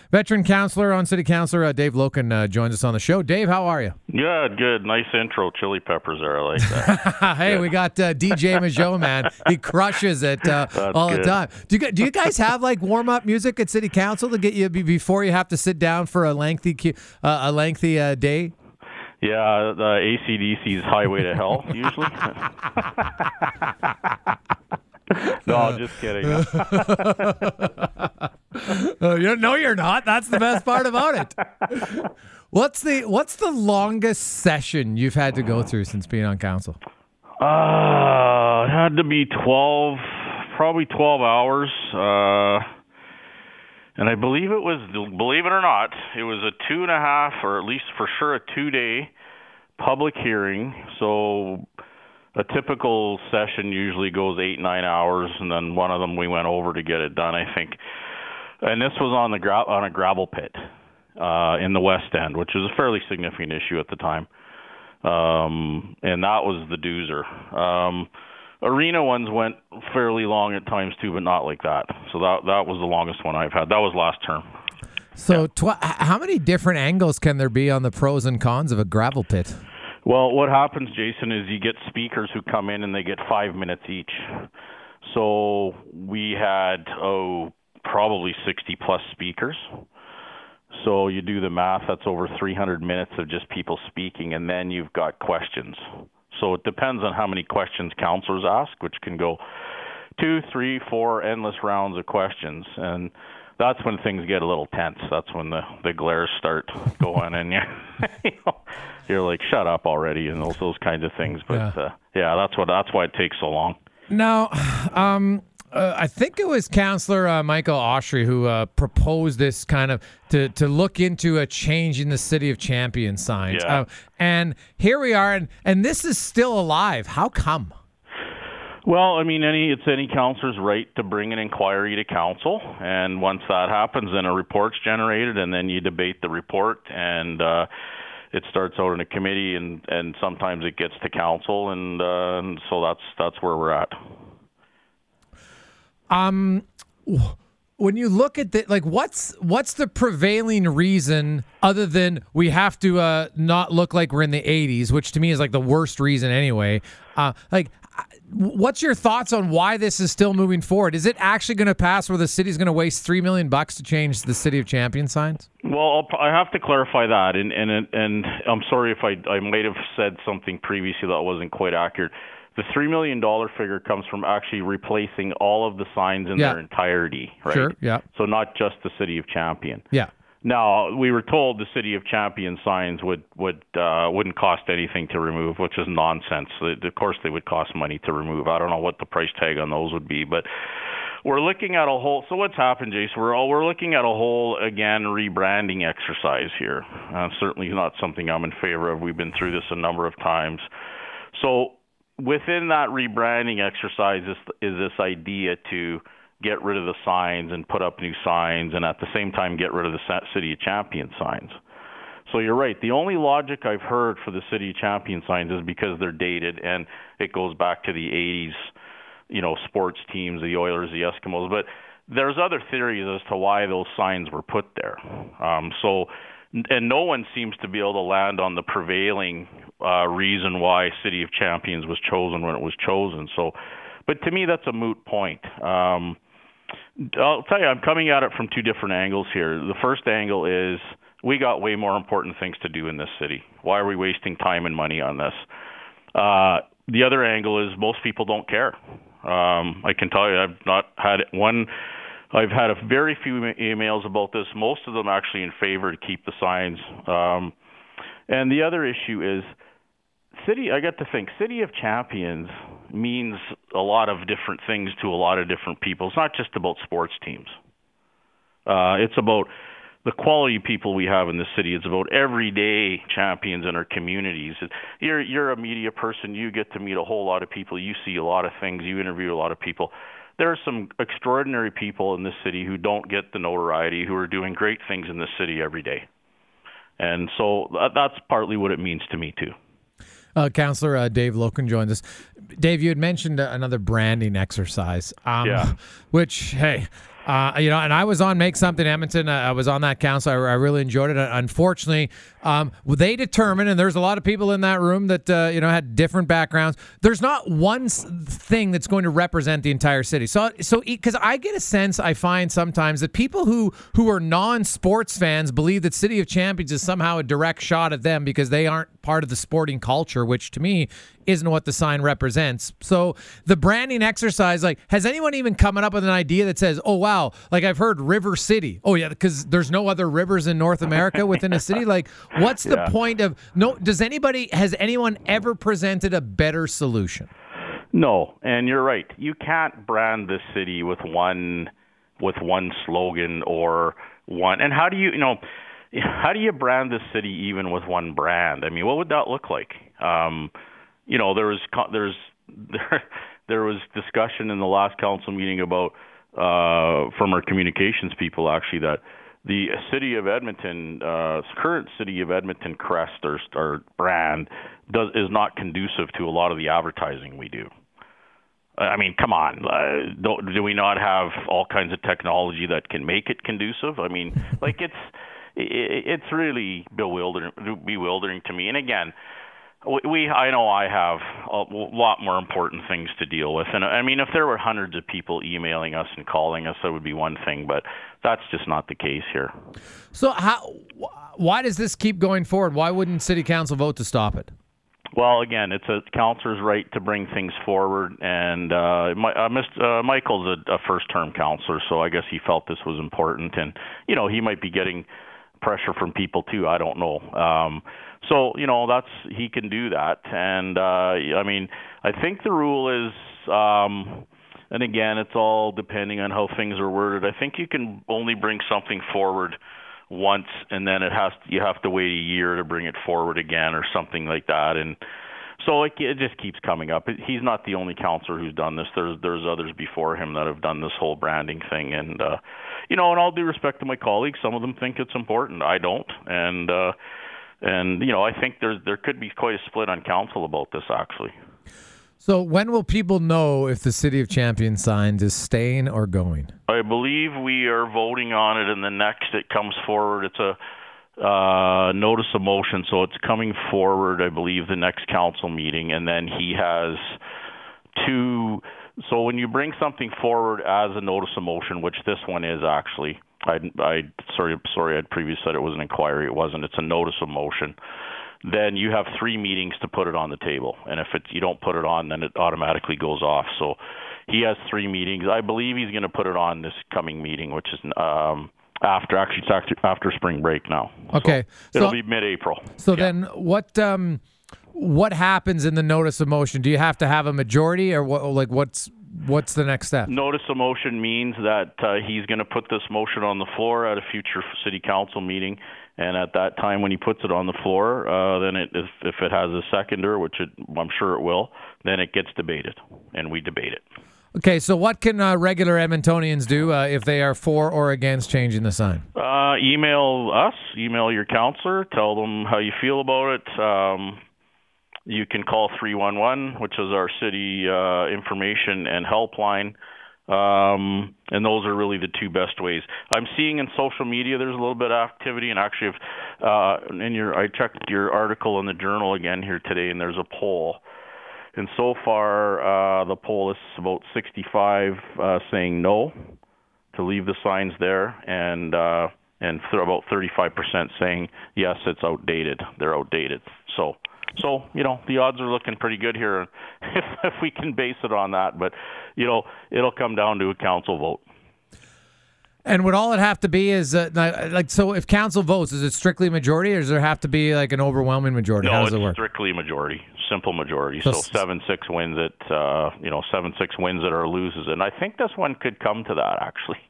Veteran counselor on City Councilor Dave Loken joins us on the show. Dave, how are you? Good. Nice intro. Chili peppers there. I like that. Hey, we got DJ Majot, man. He crushes it all the time. Do you guys have like warm up music at City Council to get you before you have to sit down for a lengthy day? Yeah, the AC/DC's Highway to Hell usually. No, just kidding. No, you're not. That's the best part about it. What's the longest session you've had to go through since being on council? It had to be 12 hours. And I believe it or not, it was a 2.5, or at least for sure a 2-day public hearing. So a typical session usually goes 8-9 hours, and then one of them we went over to get it done, I think. And this was on a gravel pit in the West End, which was a fairly significant issue at the time. And that was the doozer. Arena ones went fairly long at times too, but not like that. So that was the longest one I've had. That was last term. So how many different angles can there be on the pros and cons of a gravel pit? Well, what happens, Jason, is you get speakers who come in and they get 5 minutes each. So we had, probably 60-plus speakers. So you do the math, that's over 300 minutes of just people speaking, and then you've got questions. So it depends on how many questions councillors ask, which can go 2, 3, 4 endless rounds of questions. And that's when things get a little tense. That's when the glares start going, and you're like, shut up already, and those kinds of things. But that's why it takes so long. Now, I think it was Councillor Michael Oshry who proposed this kind of to look into a change in the City of Champions signs. Yeah. And here we are, and this is still alive. How come? Well, I mean, it's any councillor's right to bring an inquiry to council, and once that happens, then a report's generated, and then you debate the report, and it starts out in a committee, and sometimes it gets to council, and so that's where we're at. When you look at what's the prevailing reason other than we have to not look like we're in the 80s, which to me is like the worst reason anyway. What's your thoughts on why this is still moving forward? Is it actually going to pass where the city's going to waste $3 million to change the City of Champions signs? Well, I have to clarify that, and I'm sorry if I might have said something previously that wasn't quite accurate. The $3 million figure comes from actually replacing all of the signs in their entirety, right? Sure, yeah. So not just the City of Champion. Yeah. Now, we were told the City of Champion signs wouldn't cost anything to remove, which is nonsense. Of course, they would cost money to remove. I don't know what the price tag on those would be, but we're looking at a whole. So what's happened, Jason? We're looking at a whole again rebranding exercise here. Certainly not something I'm in favor of. We've been through this a number of times. So within that rebranding exercise is this idea to get rid of the signs and put up new signs, and at the same time get rid of the City of Champion signs. So you're right. The only logic I've heard for the City of Champion signs is because they're dated and it goes back to the 80s, sports teams, the Oilers, the Eskimos. But there's other theories as to why those signs were put there. And no one seems to be able to land on the prevailing reason why City of Champions was chosen when it was chosen. So, but to me, that's a moot point. I'll tell you, I'm coming at it from two different angles here. The first angle is we got way more important things to do in this city. Why are we wasting time and money on this? The other angle is most people don't care. I can tell you, I've not had one. I've had a very few emails about this. Most of them actually in favor to keep the signs. And the other issue is I got to think, City of Champions means a lot of different things to a lot of different people. It's not just about sports teams. It's about the quality of people we have in the city. It's about everyday champions in our communities. You're a media person. You get to meet a whole lot of people. You see a lot of things. You interview a lot of people. There are some extraordinary people in this city who don't get the notoriety, who are doing great things in this city every day. And so that's partly what it means to me, too. Councillor Dave Loken joins us. Dave, you had mentioned another branding exercise, which, hey, And I was on Make Something Edmonton. I was on that council. I really enjoyed it. Unfortunately, they determined, and there's a lot of people in that room that had different backgrounds. There's not one thing that's going to represent the entire city. So because I get a sense, I find sometimes that people who are non-sports fans believe that City of Champions is somehow a direct shot at them because they aren't part of the sporting culture, which to me isn't what the sign represents. So the branding exercise, like, has anyone even come up with an idea that says, oh, wow, like I've heard River City. Oh, yeah, because there's no other rivers in North America within a city. Like, what's the point of, has anyone ever presented a better solution? No, and you're right. You can't brand this city with one slogan or one. And how do you brand this city even with one brand? I mean, what would that look like? There was discussion in the last council meeting about from our communications people actually that the City of Edmonton, current City of Edmonton crest or brand is not conducive to a lot of the advertising we do. I mean, come on, do we not have all kinds of technology that can make it conducive? I mean, like it's really bewildering to me. And again, I know I have a lot more important things to deal with. And I mean, if there were hundreds of people emailing us and calling us, that would be one thing, but that's just not the case here. So why does this keep going forward? Why wouldn't City Council vote to stop it? Well, again, it's a councillor's right to bring things forward, and Michael's a first-term councillor, so I guess he felt this was important, and he might be getting pressure from people too. I don't know. So he can do that, and I mean, I think the rule is, and again, it's all depending on how things are worded. I think you can only bring something forward once, and then you have to wait a year to bring it forward again or something like that. And so it just keeps coming up. He's not the only councillor who's done this. There's others before him that have done this whole branding thing. And in all due respect to my colleagues, some of them think it's important. I don't. And I think there could be quite a split on council about this actually. So when will people know if the City of Champions signs is staying or going? I believe we are voting on it, and the next it comes forward, it's a notice of motion, so it's coming forward, I believe, the next council meeting, and then he has two. So when you bring something forward as a notice of motion, which this one is actually, sorry, I'd previously said it was an inquiry. It wasn't. It's a notice of motion. Then you have 3 meetings to put it on the table. And if you don't put it on, then it automatically goes off. So he has 3 meetings. I believe he's going to put it on this coming meeting, which is after spring break now. Okay. So it'll be mid-April. So then what happens in the notice of motion? Do you have to have a majority, or what's the next step? Notice of motion means that he's going to put this motion on the floor at a future city council meeting. And at that time, when he puts it on the floor, then if it has a seconder, which I'm sure it will, then it gets debated, and we debate it. Okay, so what can regular Edmontonians do if they are for or against changing the sign? Email us, email your councillor, tell them how you feel about it. You can call 311, which is our city information and helpline. And those are really the 2 best ways. I'm seeing in social media there's a little bit of activity, and actually, I checked your article in the Journal again here today, and there's a poll. And so far, the poll is about 65 saying no to leave the signs there, and about 35% saying yes, it's outdated. They're outdated. So the odds are looking pretty good here if we can base it on that. But, it'll come down to a council vote. And would all it have to be is, so if council votes, is it strictly majority, or does there have to be like an overwhelming majority? How does it work? No, it's strictly majority, simple majority. So 7-6 wins it, 7-6 wins it or loses it. And I think this one could come to that, actually.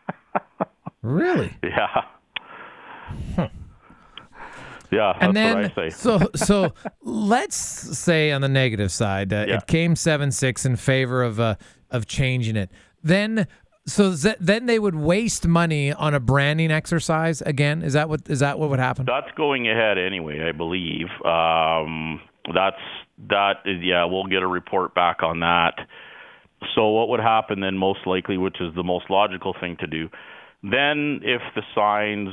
Really? Yeah. Huh. Yeah, that's and then, what I say. So let's say on the negative side, it came 7-6 in favor of changing it. Then they would waste money on a branding exercise again. Is that what would happen? That's going ahead anyway, I believe. We'll get a report back on that So what would happen then, most likely, which is the most logical thing to do, then if the signs,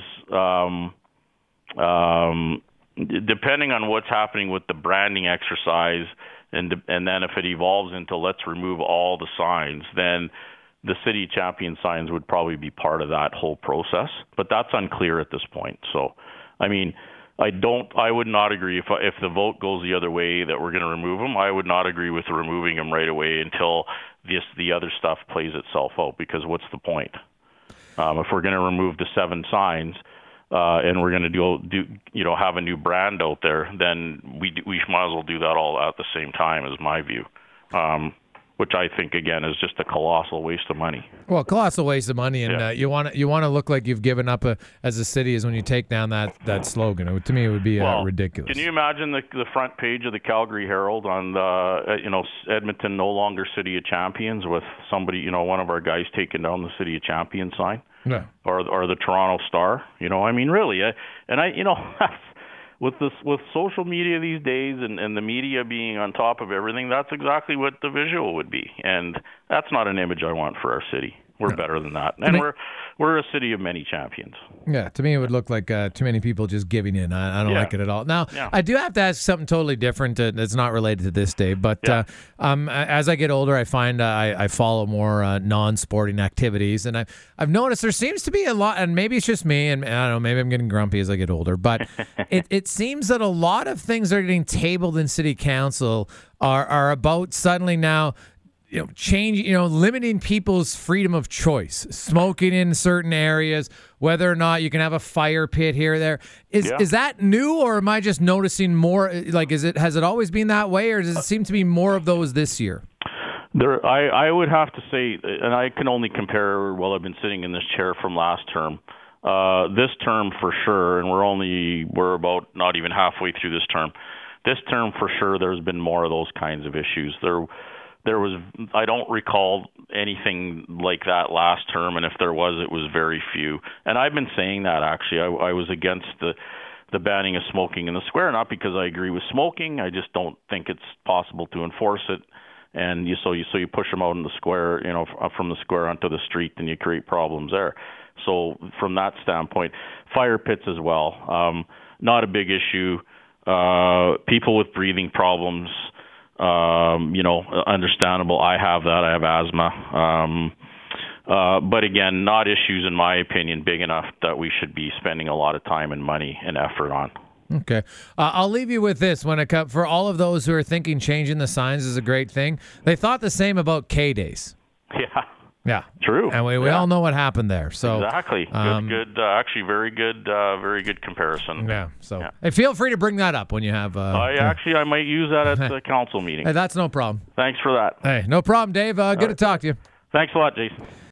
depending on what's happening with the branding exercise, and then if it evolves into let's remove all the signs, then the City Champion signs would probably be part of that whole process. But that's unclear at this point. So, I mean, I would not agree if the vote goes the other way that we're going to remove them. I would not agree with removing them right away until the other stuff plays itself out. Because what's the point? If we're going to remove the 7 signs and we're going to have a new brand out there, then we might as well do that all at the same time, is my view. Which I think, again, is just a colossal waste of money. Well, colossal waste of money, and you want to look like you've given up as a city is when you take down that slogan. To me, it would be ridiculous. Can you imagine the front page of the Calgary Herald on Edmonton no longer City of Champions with somebody, one of our guys taking down the City of Champions sign? No. Or the Toronto Star? I mean, really, with social media these days and the media being on top of everything, that's exactly what the visual would be. And that's not an image I want for our city. We're better than that. And we're a city of many champions. Yeah, to me it would look like too many people just giving in. I don't like it at all. Now, I do have to ask something totally different that's not related to this day. But as I get older, I find I follow more non-sporting activities. And I've noticed there seems to be a lot, and maybe it's just me, and I don't know, maybe I'm getting grumpy as I get older, but it seems that a lot of things that are getting tabled in city council are about suddenly now limiting people's freedom of choice, smoking in certain areas, whether or not you can have a fire pit here or there. Is that new, or am I just noticing more? Like, has it always been that way, or does it seem to be more of those this year? I would have to say, and I can only compare while I've been sitting in this chair from last term. This term for sure, and we're about not even halfway through this term. This term for sure, there's been more of those kinds of issues. I don't recall anything like that last term, and if there was, it was very few. And I've been saying that, actually. I was against the banning of smoking in the square, not because I agree with smoking. I just don't think it's possible to enforce it. And so you push them out in the square, from the square onto the street, and you create problems there. So from that standpoint, fire pits as well, not a big issue. People with breathing problems, understandable. I have that. I have asthma. But again, not issues, in my opinion, big enough that we should be spending a lot of time and money and effort on. Okay. I'll leave you with this. For all of those who are thinking changing the signs is a great thing, they thought the same about K-Days. Yeah. True. And we all know what happened there. So exactly. Good. Actually, very good comparison. Yeah. So hey, feel free to bring that up when you have. I might use that at the council meeting. Hey, that's no problem. Thanks for that. Hey, no problem, Dave. Good to talk to you. Thanks a lot, Jason.